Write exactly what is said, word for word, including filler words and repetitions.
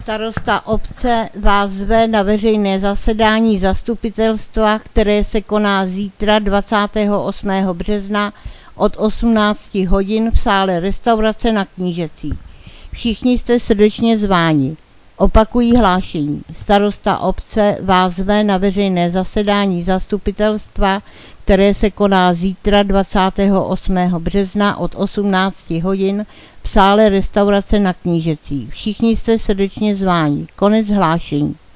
Starosta obce vás zve na veřejné zasedání zastupitelstva, které se koná zítra dvacátého osmého března od osmnácti hodin v sále restaurace Na Knížecí. Všichni jste srdečně zváni. Opakují hlášení. Starosta obce vás zve na veřejné zasedání zastupitelstva, které se koná zítra dvacátého osmého března od osmnácti hodin v sále restaurace Na Knížecí. Všichni jste srdečně zváni. Konec hlášení.